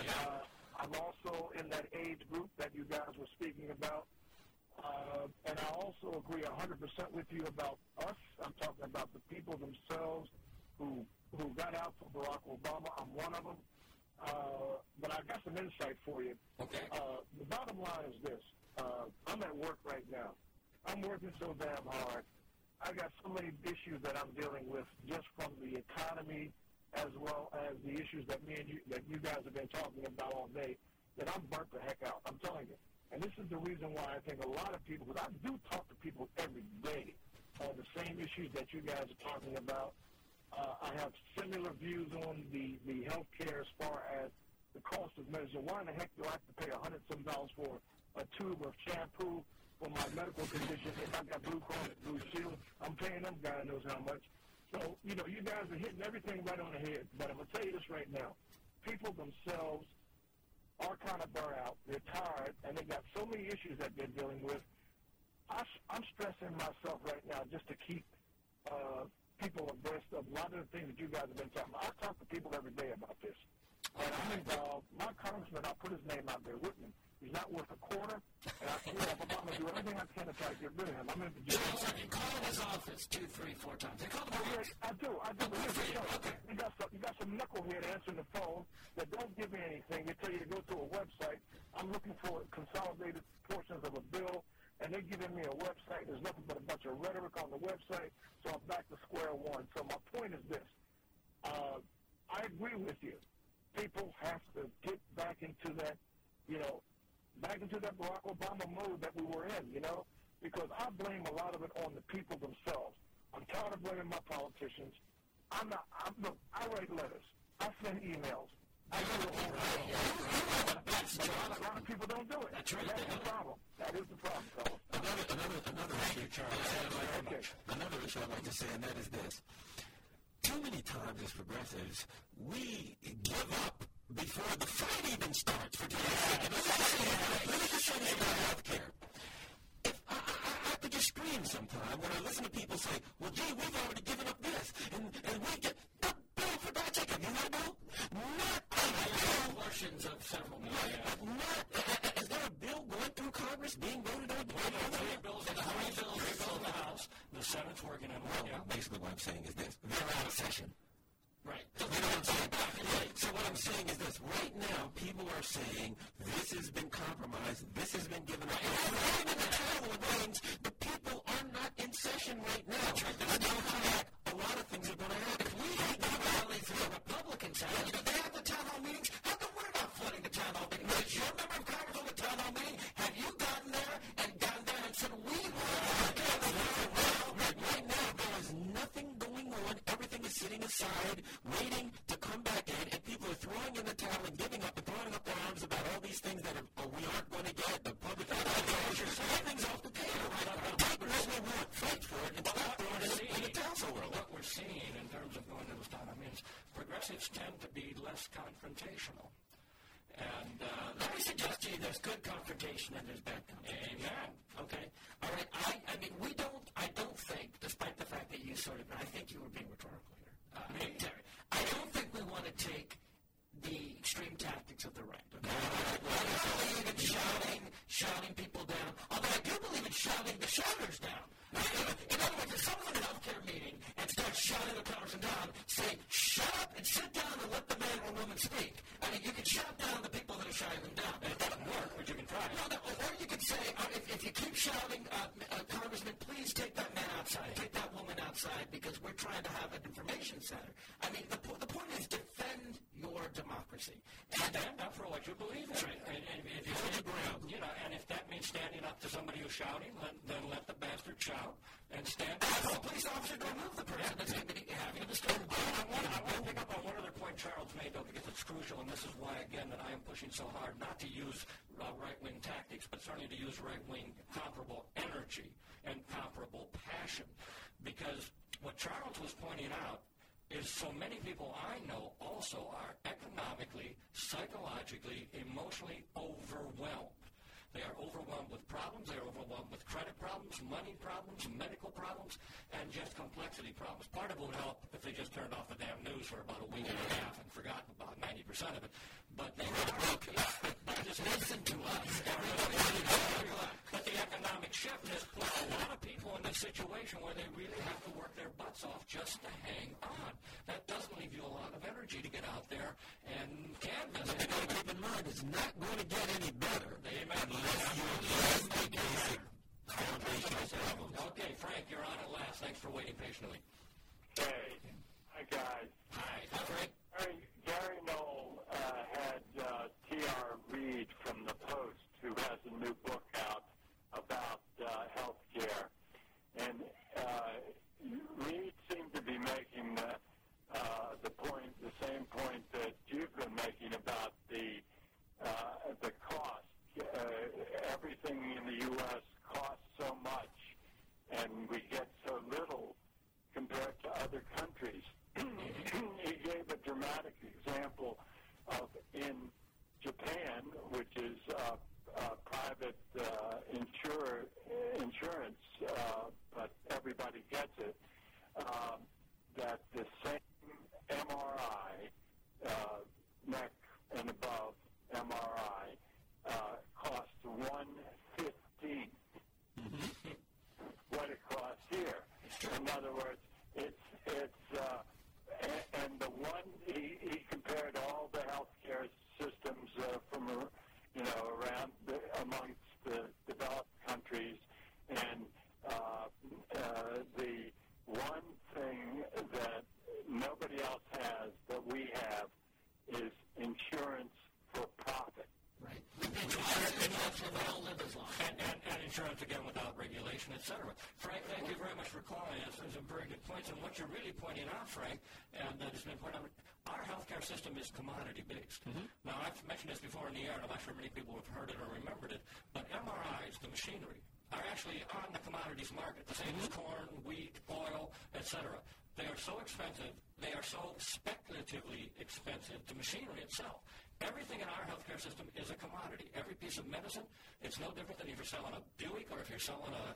I'm also in that age group that you guys were speaking about. And I also agree 100% with you about us. I'm talking about the people themselves who got out for Barack Obama. I'm one of them. But I got some insight for you. Okay. The bottom line is this. I'm at work right now. I'm working so damn hard. I got so many issues that I'm dealing with just from the economy as well as the issues that you guys have been talking about all day, that I'm burnt the heck out. I'm telling you. And this is the reason why I think a lot of people, because I do talk to people every day on the same issues that you guys are talking about. I have similar views on the health care as far as the cost of medicine. Why in the heck do I have to pay $100-some for a tube of shampoo for my medical condition if I got Blue Cross Blue Shield? I'm paying them God knows how much. So, you guys are hitting everything right on the head. But I'm going to tell you this right now. People themselves are kind of burnt out. They're tired, and they got so many issues that they're dealing with. I'm stressing myself right now just to keep people abreast of a lot of the things that you guys have been talking about. I talk to people every day about this. And I'm involved. My congressman, I'll put his name out there, Whitman. He's not worth a quarter, and I feel like I'm going to do everything I can to try to get rid of him. I'm in the jail. You call his office 2, 3, 4 times. They call the police. I do. But listen, you got some knucklehead answering the phone that don't give me anything. They tell you to go to a website. I'm looking for consolidated portions of a bill, and they're giving me a website. There's nothing but a bunch of rhetoric on the website, so I'm back to square one. So my point is this. I agree with you. People have to get back into that, back into that Barack Obama mode that we were in, because I blame a lot of it on the people themselves. I'm tired of blaming my politicians. Look, I write letters. I send emails. I do the whole thing. But a lot of people don't do it. That's right. That's the problem. That is the problem, fellas. Another issue, Charles. Another issue I'd like to say, and that is this. Too many times as progressives, we give up before the fight even starts for let me just say this about health care. I could just scream sometime when I listen to people say, well, gee, we've already given up this, and we get the bill for God's sake. Have you heard about? Not portions of several million. Is there a bill going through Congress being voted on? Three bills in the House. The Senate's working on one. Well, basically what I'm saying is this. They're out of session. Right. You know what I'm saying? Right. So what I'm saying is this. Right now, people are saying this has been compromised. This has been given up. And right in the title of things, the people are not in session right now. When they come back, a lot of things are going to happen. We hate to violate the Republicans. They have the town hall meetings. How come we're not flooding the town hall meetings? Is your member of Congress on the town hall meeting? Have you gotten there and said, we right now, there is nothing going on. Everything is sitting aside, waiting to come back in, and people are throwing in the towel and giving up and throwing up their arms about all these things that we aren't going to get. The public everything's off the table. Take what we want, fight for it, and stop throwing it in the towel so early. What we're seeing in terms of going to those town meetings, progressives tend to be less confrontational. And let me suggest to you there's good confrontation and there's bad confrontation. Amen. Okay? All right. I mean, I don't think, despite the fact that you sort of, I think you were being rhetorical here. Terry, I don't think we want to take the extreme tactics of the right. Okay? I don't believe in shouting people down, although I do believe in shouting the shouters down. In other words, if someone's in a healthcare meeting say, shut up and sit down and let the man or woman speak. I mean, you can shut down the people that are shouting them down. It doesn't work, but you can try. No, or you can say, if you keep shouting, Congressman, please take that man outside, take that woman outside, because we're trying to have an information center. I mean, the point is defend your democracy. Stand up for what you believe in. And if you hold your ground, and if that means standing up to somebody who's shouting, then let the bastard shout and stand up. Ask the police officer to remove the person that's having a disturbance. I want to pick up on one other point Charles made, though, because it's crucial, and this is why, again, that I am pushing so hard not to use right-wing tactics, but certainly to use right-wing comparable energy and comparable passion. Because what Charles was pointing out is so many people I know also are economically, psychologically, emotionally overwhelmed. They are overwhelmed with problems. They are overwhelmed with credit problems, money problems, medical problems, and just complexity problems. Part of it would help if they just turned off the damn news for about a week and a half and forgot about 90% of it. But they just listen to us. But the economic shift has put a lot of people in this situation where they really have to work their butts off just to hang on. That doesn't leave you a lot of energy to get out there and canvass. And keep in mind, it's not going to get any better. Okay, Frank, you're on at last. Thanks for waiting patiently. Hey. Hi, guys. Hi, Frank. Gary Knoll had T.R. Reid from The Post, who has a new book out about health care. And Reid seemed to be making the same point that you've been making about the cost. Everything in the U.S. costs so much, and we get so little compared to other countries. He gave a dramatic example of in Japan, which is private insurance, but everybody gets it, that the same MRI, neck and above MRI, costs 1/15 what it costs here. In other words, and the one he compared all the healthcare systems from around amongst the developed countries, and the one thing that nobody else has that we have is insurance for profit. Right. And insurance, again, without regulation, et cetera. Frank, thank you very much for calling us. Those are very good points. And what you're really pointing out, Frank, and that has been pointed out, our healthcare system is commodity-based. Mm-hmm. Now, I've mentioned this before in the air, and I'm not sure many people have heard it or remembered it, but MRIs, the machinery, are actually on the commodities market, the same as corn, wheat, oil, et cetera. They are so expensive, they are so speculatively expensive, the machinery itself. Everything in our healthcare system is a commodity. Every piece of medicine, it's no different than if you're selling a Buick or if you're selling a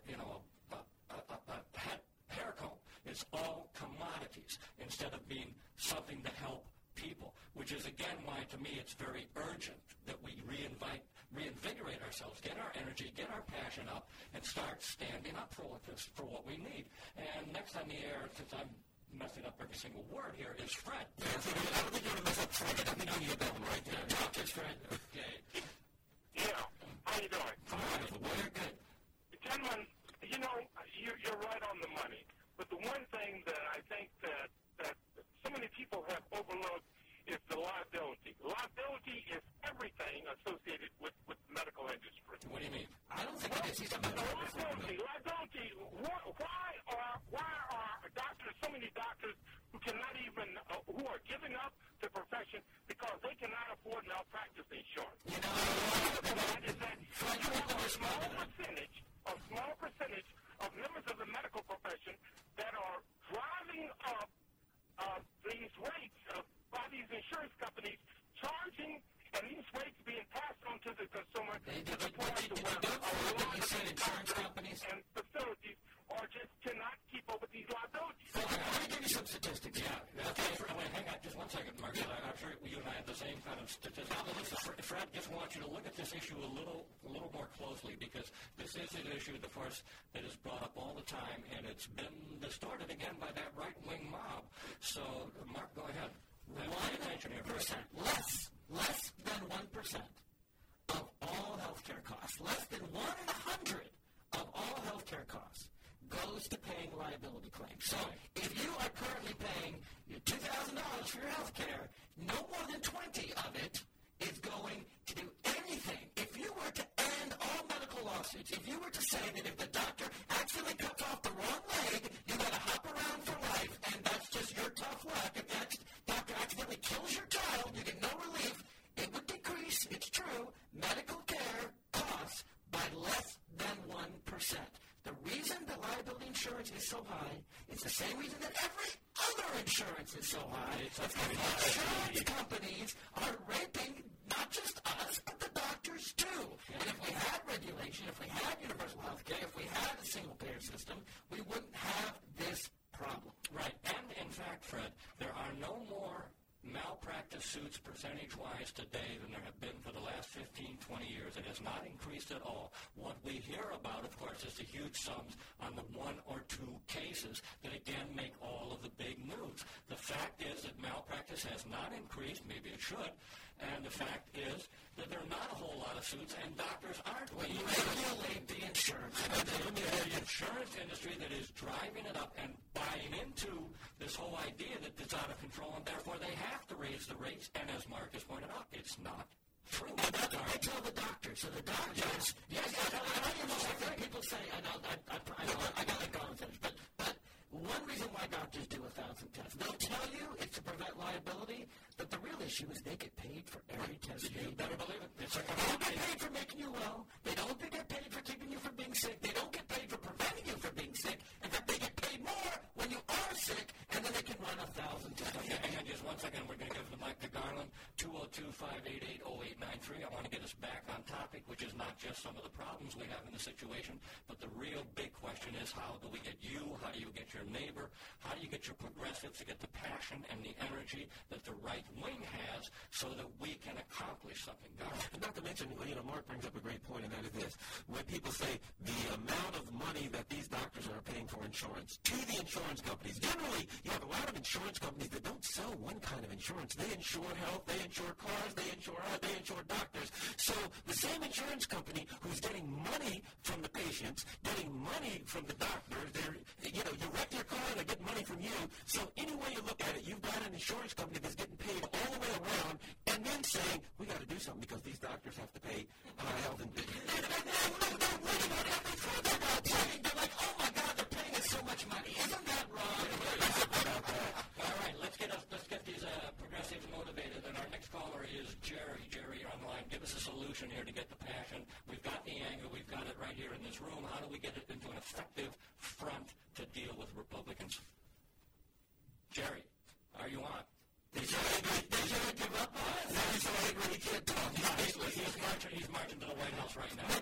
hair comb. It's all commodities instead of being something to help people, which is, again, why, to me, it's very urgent that we reinvigorate ourselves, get our energy, get our passion up, and start standing up for what we need. And next on the air, since I'm messing up every single word here, is Fred. I don't think you're going to mess up Fred. I think you get that one right there. Talk to Fred. Okay. Yeah. How you doing? Fine. We're good. Gentlemen, you're right on the money. But the one thing that I think that so many people have overlooked is the liability. Liability is everything associated with the medical industry. What do you mean? I don't think it is. He's talking about liability. Why are doctors, so many doctors who cannot even, who are giving up the profession because they cannot afford malpractice insurance? That is that you have a small percentage of members of the medical profession that are driving up these rates by these insurance companies, charging, and these rates being passed on to the consumer to the point to where a lot of insurance companies and facilities are just cannot keep up with these liabilities. Let me give you some statistics. Yeah. Okay, hang on just one second, Mark. I'm sure you and I have the same kind of statistics. Fred, just want you to look at this issue a little more closely, because this is an issue, of course, that is brought up all the time, and it's been distorted again by that right-wing mob. So, Mark, go ahead. 1%, less than 1% of all healthcare costs, less than 1 in 100 of all healthcare costs goes to paying liability claims. So if you are currently paying $2,000 for your healthcare, no more than 20 of it is going to do anything. If you were to end all medical lawsuits, if you were to say that if the doctor accidentally cuts off the wrong leg, you got to hop around for life, and that's just your tough luck. If that doctor accidentally kills your child, you get no relief, it would decrease, it's true, medical care costs by less than 1%. The reason that liability insurance is so high is the same reason that every other insurance is so high. Insurance companies are raping not just us, but the doctors too. And if we had regulation, if we had universal health care, if we had a single-payer system, we wouldn't have this problem. Right. And, in fact, Fred, there are no more malpractice suits percentage-wise today than there have been for the last 15, 20 years. It has not increased at all. What we hear about, of course, is the huge sums on the one or two cases that, again, make all of the big news. The fact is that malpractice has not increased. Maybe it should. And the fact is that there are not a whole lot of suits, and doctors aren't. Well, you regulate the insurance. The insurance industry that is driving it up and buying into this whole idea that it's out of control, and therefore they have to raise the rates. And as Mark has pointed out, it's not true. I tell the doctors. So the doctors, people say, I got to let go and finish, but one reason why doctors do 1,000 tests, they'll tell you it's to prevent liability, but the real issue is they get paid for every test. You better believe it. It's like they don't get paid for making you well. They don't get paid for keeping you from being sick. They don't get paid for preventing you from being sick. In fact, they get paid more when you are sick, and then they can run 1,000 tests. Okay, hang on just 1 second. We're going to give the mic to Garland, 202-588-0893. I want to get us back on topic, which is not just some of the problems we have in the situation, but the real big question is how do we get you, how do you get your neighbor, how do you get your progressives to get the passion and the energy that the right wing has so that we can accomplish something, Garland? And not to mention, Mark brings up a great point, and that is this. When people say the amount of money that these doctors are paying for insurance to the insurance companies, generally you have a lot of insurance companies that don't sell one kind of insurance. They insure health, they insure cars, they insure doctors. So the same insurance company who's getting money from the patients, getting money from the doctors, you wreck your car, they get money from you. So any way you look at it, you've got an insurance company that's getting paid all the way around, and then saying, we got to do something because these doctors have to pay health and they're like, oh my God, they're paying us so much money. Isn't that wrong? All right, let's get these progressives motivated. And our next caller is Jerry. Jerry, you're online. Give us a solution here to get the passion. We've got the anger. We've got it right here in this room. How do we get it into an effective front to deal with Republicans? Jerry, are you on? They give up on it. He's so angry he can't talk. He's marching to the White House right now.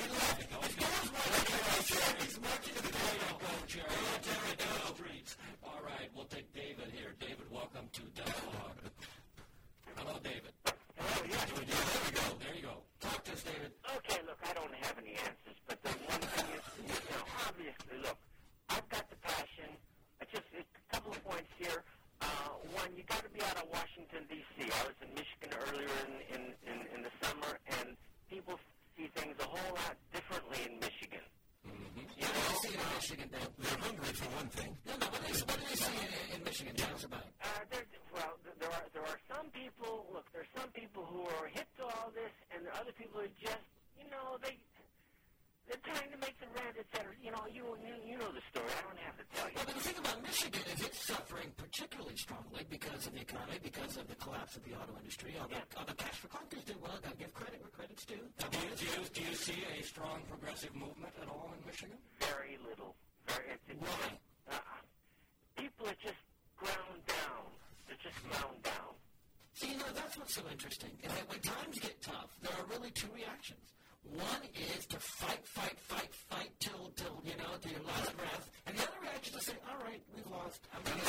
He's marching to the White House. Go, Jerry. Go streets. All right, we'll take David here. David, welcome to Dialogue. Hello, David. Oh, yeah. There you go. Talk to us, David. Okay, look, I don't have any answers, but the one thing is, obviously, look, I've got the passion. Just a couple of points here. One, you got to be out of Washington, D.C. I was in Michigan earlier in the summer, and people see things a whole lot differently in Michigan. Mm-hmm. You know, see in Michigan, they're hungry for one thing. No, what do they see in Michigan? Tell us about it. There are some people, look, there are some people who are hip to all this, and there are other people who just, they're trying to make the rent, et cetera. You know the story. I don't have to tell you. Well, but the thing about Michigan is it's suffering particularly strongly because of the economy, because of the collapse of the auto industry. Although Cash for Clunkers did well, got to give credit where credit's due. Do you see a strong progressive movement at all in Michigan? Very little. Why? People are just ground down. They're just ground down. See, that's what's so interesting, is that when times get tough, there are really two reactions. One is to fight till your last breath, and the other reaction is to say, all right, we've lost. I'm going to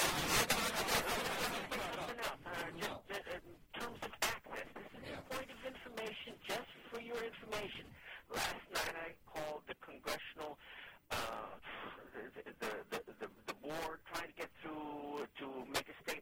in terms of access, this is a point of information just for your information. Last night I called the congressional, the board, trying to get through to make a statement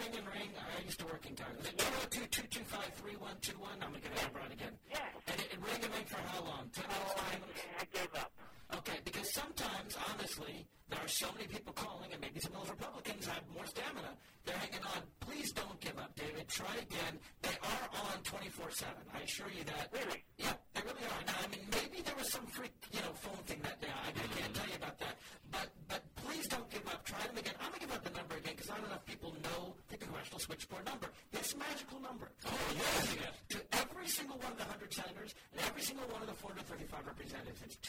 ring and ring. I used to work in Congress. 202-225-3121. I'm going to get that right again. Yes. And it ring and ring for how long? 10 minutes, 5 minutes? I gave up. Okay, because sometimes, honestly, there are so many people calling, and maybe some of those Republicans have more stamina. They're hanging on. Please don't give up, David. Try again. They are on 24/7. I assure you that. Really? Yeah, they really are. Now, I mean, maybe there was some freak, phone thing that day. I can't tell you about that. But please don't give up. Try them again. I'm going to give out the number again because not enough people know the Congressional Switchboard number. This magical number. Oh, yes. To every single one of the 100 senators and every single one of the 435 representatives. It's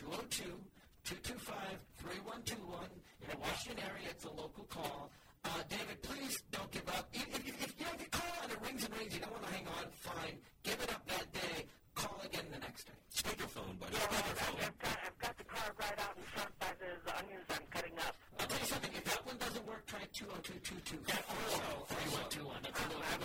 202-225-3121. In the Washington area, it's a local call. David, please don't give up. If you call and it rings and rings, you don't want to hang on, fine. Give it up that day. Call again the next day. Speakerphone, buddy. Yeah, I've got the card right out in front by the onions I'm cutting up. I'll tell you something. If that one doesn't work, try 202-224-3121. That's a little I'm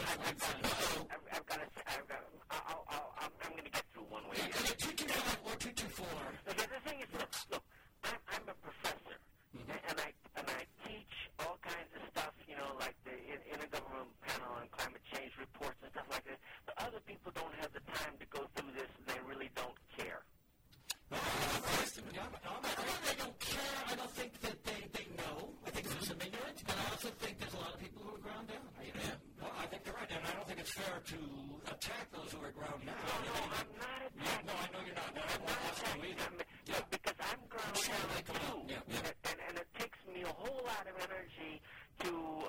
going to get through one way. 225 or 224. The thing is, look, I'm a professor, and I teach all kinds of stuff, like the intergovernmental panel on climate change reports and stuff like that. But other people don't have the time to go through this, and they really don't care. I don't care. I don't think that they know. I think there's some ignorance, but I also think there's a lot of people who are ground down. Well, I think you're right, and I don't think it's fair to attack those who are ground down. No, I'm not attacking. No, I know you're not. No, I'm not asking you either. Because I'm ground down too. And it takes me a whole lot of energy to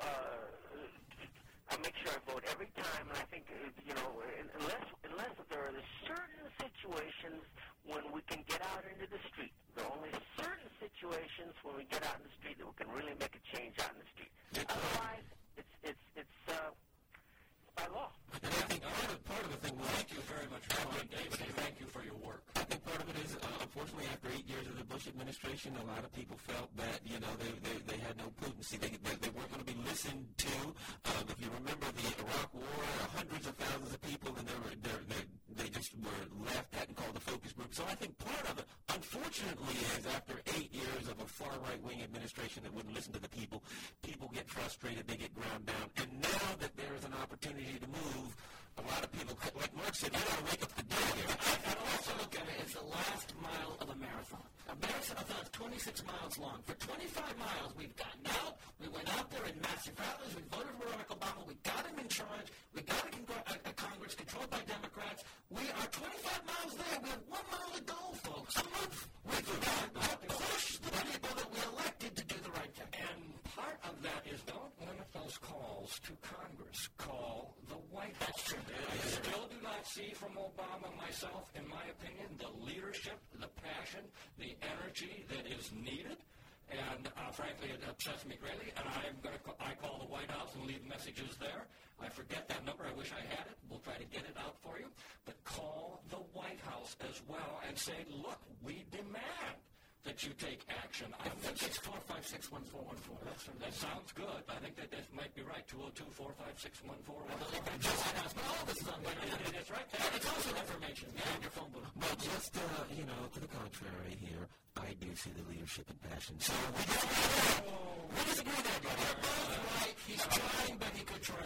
make sure I vote every time. And I think, unless there are certain situations when we can get out into the street. There are only certain situations when we get out in the street that we can really make a change out in the street. Otherwise, it's by law. And I think part of the thing was, Thank you very much for calling, David, and thank you for your work. I think part of it is, unfortunately, after 8 years of the Bush administration, a lot of people felt that, they had no potency. They weren't going to be listened to. If you remember the Iraq War, hundreds of thousands of people, and they just were laughed at and called a focus group. So I think part of it, unfortunately, is after 8 years of a far right-wing administration that wouldn't listen to the people, people get frustrated, they get ground down. And now that there is an opportunity to move, a lot of people, like Mark said, you got to wake up the day here. I also look at it as the last mile of a marathon. A marathon is 26 miles long. For 25 miles, we've gotten out. We went out there in massive rallies. We voted for Barack Obama. We got him in charge. We got a Congress controlled by Democrats. We are 25 miles there. We have 1 mile to go, folks. A month. We've got to push the people that we elected to do the right thing. And part of that is don't limit those calls to Congress. Call the White House. That's true. I still do not see from Obama, myself, in my opinion, the leadership, the passion, the energy that is needed. And frankly, it upsets me greatly. And I call the White House and leave messages there. I forget that number. I wish I had it. We'll try to get it out for you. But call the White House as well and say, look, we demand that you take action. I think it's 456-1414. That sounds good. I think that might be right. 202-456-1414. All of this is on there. It's right there. It's also information. Yeah, your phone book. Well, just, to the contrary here, I do see the leadership and passion. So we disagree there, brother. Right. He's trying, but he could try.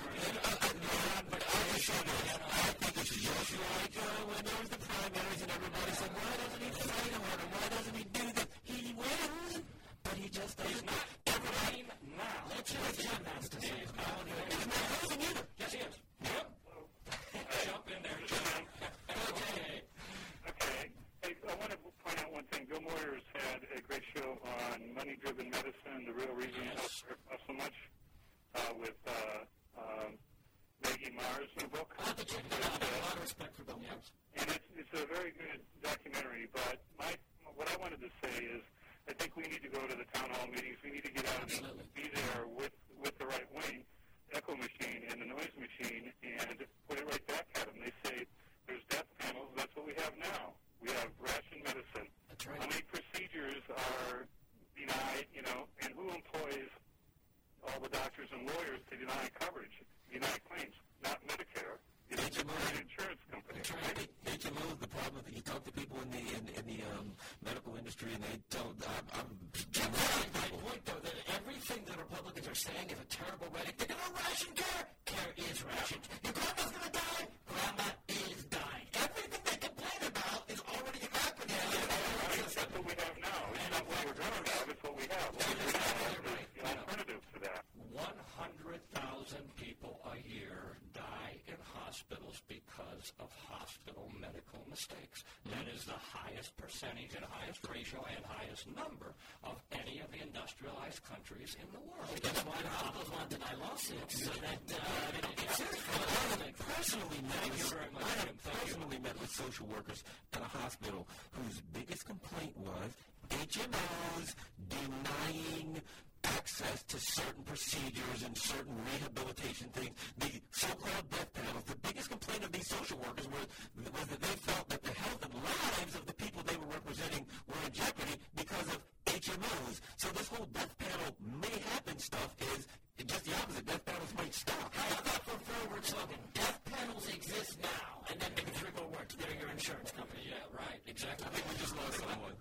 But I think it's just like when there was the primaries and everybody said, why doesn't he fight harder? Why doesn't he do this? He wins, but he just doesn't. Everything now. Let's hear what Jim has to say. He's not losing either. Yes, he is. Yep. Jump in there, Jim. Okay. Hey, I want to point out one thing. Bill Moyers had a great show on money-driven medicine, the real reason healthcare costs so much, with Maggie Mars in the book. I have to check that out. I have a lot of respect for Bill Moyers. And it's a very good documentary, but what I wanted to say is I think we need to go to the town hall meetings. We need to get out and be there with the right wing, echo machine and the noise machine, and put it right back at them. They say there's death panels. That's what we have now. We have ration medicine. That's right. How many procedures are denied, and who employs all the doctors and lawyers to deny coverage, deny claims? Not Medicare. insurance company. That's right. HMOs, the problem is you talk to people in the medical industry, and they tell my point, though, that everything the Republicans are saying is a terrible rhetoric. They're going to ration care. Care is rationed. Your grandma's going to die. Grandma is dying. Everything they complain about is already happening. That's what we have now. It's not what we're going to have. It's what we have. What we have is the alternative to that. 100,000 people a year die in hospitals because of hospital medical mistakes. That is the highest percentage and highest ratio and highest number of any of the industrialized countries in the world. That's why the hospitals want to deny lawsuits. So that they don't get sued. I personally met with social workers at a hospital whose biggest complaint was HMOs denying access to certain procedures and certain rehabilitation things. The so-called death panels, the biggest complaint of these social workers was that they felt that the health and lives of the people they were representing were in jeopardy because of HMOs. So this whole death panel may happen stuff is just the opposite. Death panels might stop. How about for forward slogan? Death panels exist now, and then maybe 3 more words. They're your insurance company. Yeah, right. Exactly. I think we just lost someone.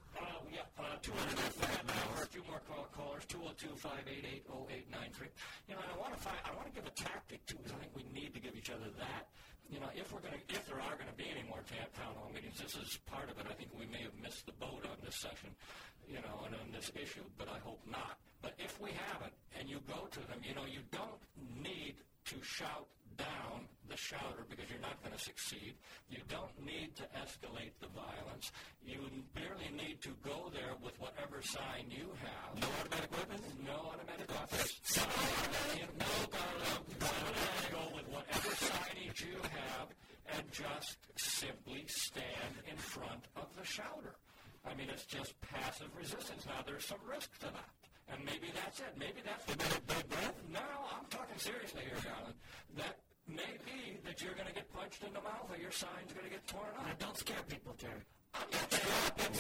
200 a few more callers. 202-588-0893. You know, I want to give a tactic too, because I think we need to give each other that. You know, if there are going to be any more town hall meetings, this is part of it. I think we may have missed the boat on this session, you know, and on this issue, but I hope not. But if we haven't, and you go to them, you know, you don't need to shout down the shouter because you're not going to succeed. You don't need to escalate the violence. You merely need to go there with whatever sign you have. No automatic weapons? No automatic weapons. No automatic. Go with whatever signage you have and just simply stand in front of the shouter. I mean, it's just passive resistance. Now, there's some risk to that. And maybe that's it. Maybe that's the breath. No, I'm talking seriously here, darling. That may be that you're going to get punched in the mouth or your sign's going to get torn up. Now, don't scare people, Terry. I'm not scared.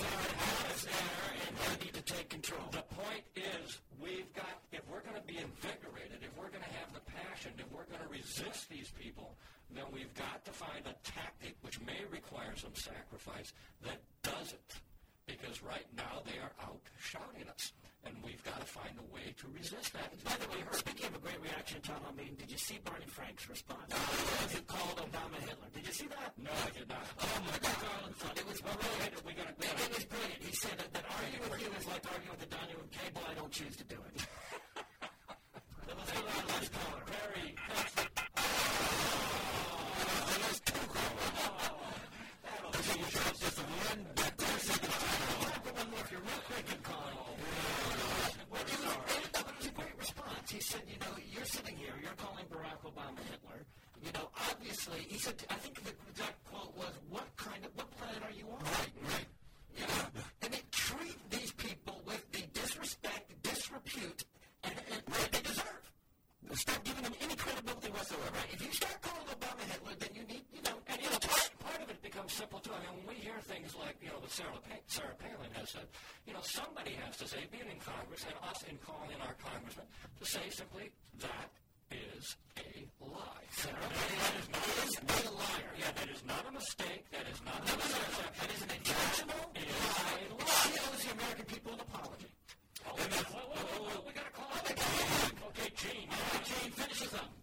And we need to take control. The point is, if we're going to be invigorated, if we're going to have the passion, if we're going to resist these people, then we've got to find a tactic which may require some sacrifice that does it. Because right now they are out shouting us. And we've got to find a way to resist that. By the way, speaking of a great reaction to town hall meeting, did you see Barney Frank's response? He called Obama Hitler. Did you see that? No, I did not. Oh, my God. It was brilliant. It was brilliant. He said that arguing with you is like arguing with the dining room table. I don't choose to do it. Let's go to our last caller. Barry. If you're real quick and calling. It was a great response. He said, you know, you're sitting here, you're calling Barack Obama Hitler. You know, obviously, he said, I think the exact quote was, what planet are you on? Right. You know, and they treat these people with the disrespect, disrepute, and they deserve. Stop giving them any credibility whatsoever. Right? If you start calling Obama Hitler, then you need, you know, and you know, part of it becomes simple too. I mean, when we hear things like, you know, what Sarah Palin has said, you know, somebody has to say, being in Congress and us in calling in our congressman, to say simply, that is a lie. Sarah Palin is a liar. Yeah, that is not a mistake. That is not a mistake. That is an intentional lie. She owes the American people an apology. Whoa, we got to call it. Okay, Gene. Gene, finish us up.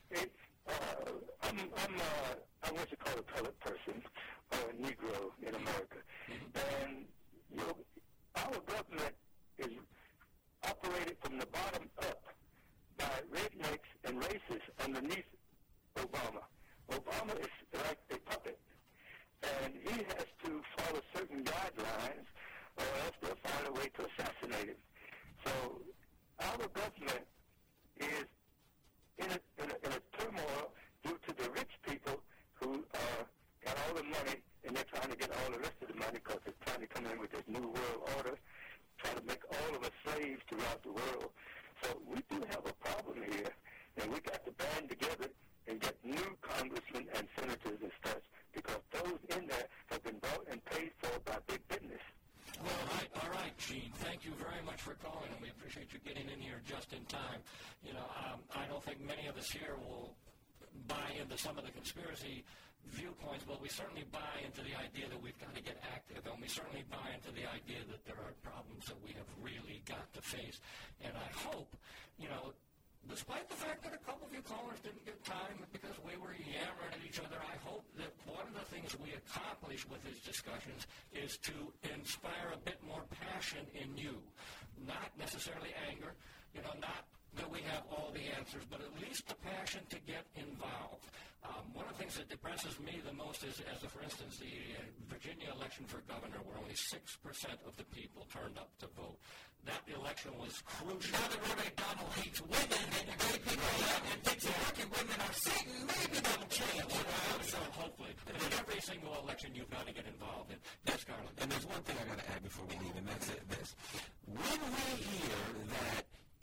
I'm what you call a colored person, or a Negro in America. And, you know, our government is operated from the bottom up by rednecks and racists underneath Obama. Obama is like a puppet, and he has to follow certain guidelines, or else they'll find a way to assassinate him. So our government is in a turmoil due to the rich people who got all the money, and they're trying to get all the rest of the money because they're trying to come in with this new world order, trying to make all of us slaves throughout the world. So we do have a problem here, and we got to band together and get new congressmen and senators and such, because those in there have been bought and paid for by big business. Well, all right, Gene. Thank you very much for calling, and we appreciate you getting in here just in time. You know, I don't think many of us here will buy into some of the conspiracy viewpoints, but we certainly buy into the idea that we've got to get active, and we certainly buy into the idea that there are problems that we have really got to face. And I hope, despite the fact that a couple of you callers didn't get time because we were yammering at each other, I hope that one of the things we accomplish with these discussions is to inspire a bit more passion in you. Not necessarily anger, not that we have all the answers, but at least the passion to get involved. One of the things that depresses me the most is, for instance, the Virginia election for governor, where only 6% of the people turned up to vote. That election was crucial. Now that Ronald McDonald hates women and gay people and thinks working women are Satan, maybe that'll change. So hopefully. In every single election, you've got to get involved in. Yes, Garland. And there's one thing I got to add before we leave, and that's this. When we hear that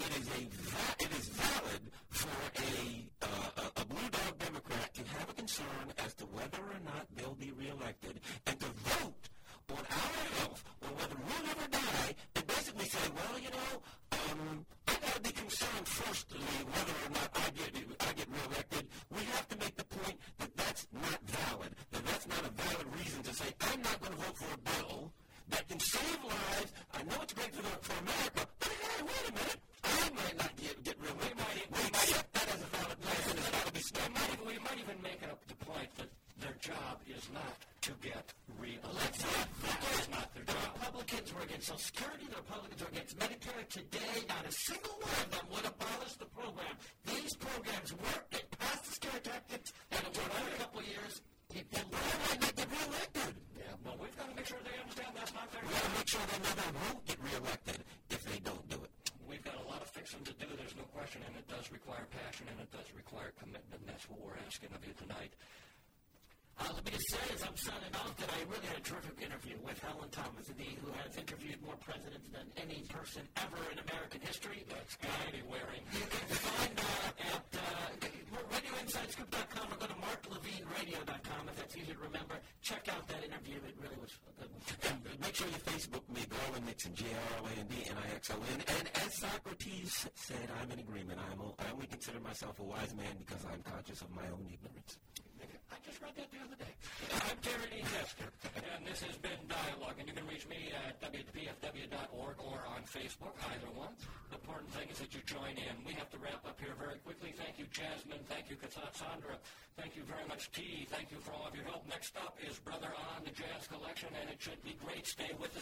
it is valid for a blue dog Democrat to have a concern as to whether or not they'll be reelected and to vote on our health or whether we'll ever die, and basically say, well, I got to be concerned firstly whether or not I get reelected. We have to make the point that that's not valid, that that's not a valid reason to say I'm not going to vote for a bill that can save lives. I know it's great for America, but hey, wait a minute. I might not get reelected. We might accept that as a valid reason. It's got to be studied. We might even make it up the point that their job is not to get reelected. That is not their job. The Republicans were against Social Security. The Republicans were against Medicare. Today, not a single one of them would abolish the program. These programs work. It passed the scare tactics, and it worked for a couple of years. People might not get reelected. Yeah, well, we've got to make sure they understand that's not their job. We've got to make sure they never won't get reelected if they don't do it. We've got a lot of fixing to do, there's no question, and it does require passion, and it does require commitment, and that's what we're asking of you tonight. Let me just say, as I'm signing off, that I really had a terrific interview with Helen Thomas, who has interviewed more presidents than any person ever in American history. That's Andy Waring. You can find at RadioInsideScoop.com or go to MarkLevineRadio.com if that's easy to remember. Check out that interview. It really was a good one. And make sure you Facebook me, Garland Nixon, GarlandNixon. And as Socrates said, I'm in agreement. I only consider myself a wise man because I'm conscious of my own ignorance. I just read that the other day. I'm Terry D. Hester, and this has been Dialogue, and you can reach me at WPFW.org or on Facebook, either one. The important thing is that you join in. We have to wrap up here very quickly. Thank you, Jasmine. Thank you, Cassandra. Thank you very much, T. Thank you for all of your help. Next up is Brother On, the Jazz Collection, and it should be great. Stay with